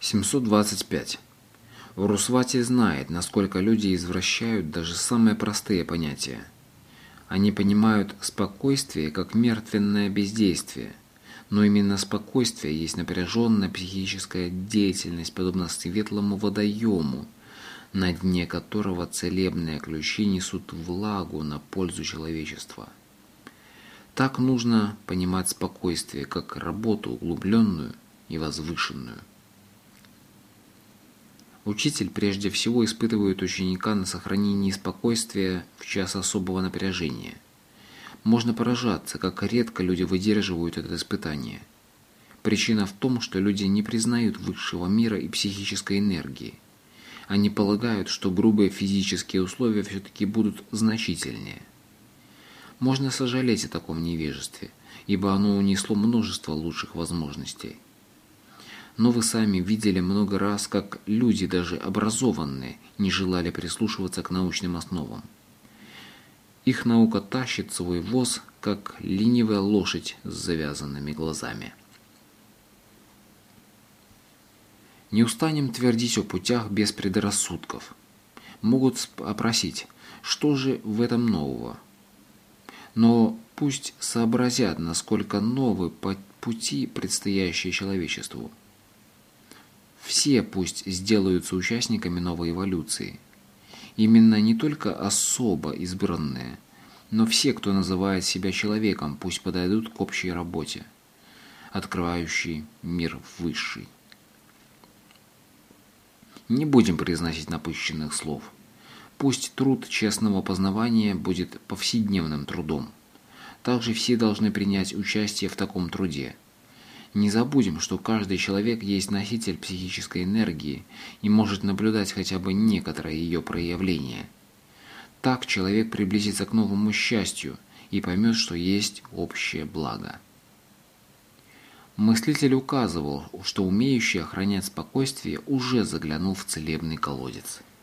725. Врусвати знает, насколько люди извращают даже самые простые понятия. Они понимают спокойствие как мертвенное бездействие, но именно спокойствие есть напряженная психическая деятельность, подобно светлому водоему, на дне которого целебные ключи несут влагу на пользу человечества. Так нужно понимать спокойствие как работу углубленную и возвышенную. Учитель прежде всего испытывает ученика на сохранении спокойствия в час особого напряжения. Можно поражаться, как редко люди выдерживают это испытание. Причина в том, что люди не признают высшего мира и психической энергии. Они полагают, что грубые физические условия все-таки будут значительнее. Можно сожалеть о таком невежестве, ибо оно унесло множество лучших возможностей. Но вы сами видели много раз, как люди, даже образованные, не желали прислушиваться к научным основам. Их наука тащит свой воз, как ленивая лошадь с завязанными глазами. Не устанем твердить о путях без предрассудков. Могут опросить, что же в этом нового? Но пусть сообразят, насколько новы пути, предстоящие человечеству. Все пусть сделаются участниками новой эволюции. Именно не только особо избранные, но все, кто называет себя человеком, пусть подойдут к общей работе, открывающей мир высший. Не будем произносить напыщенных слов. Пусть труд честного познавания будет повседневным трудом. Также все должны принять участие в таком труде. Не забудем, что каждый человек есть носитель психической энергии и может наблюдать хотя бы некоторые ее проявления. Так человек приблизится к новому счастью и поймет, что есть общее благо. Мыслитель указывал, что умеющий охранять спокойствие уже заглянул в целебный колодец.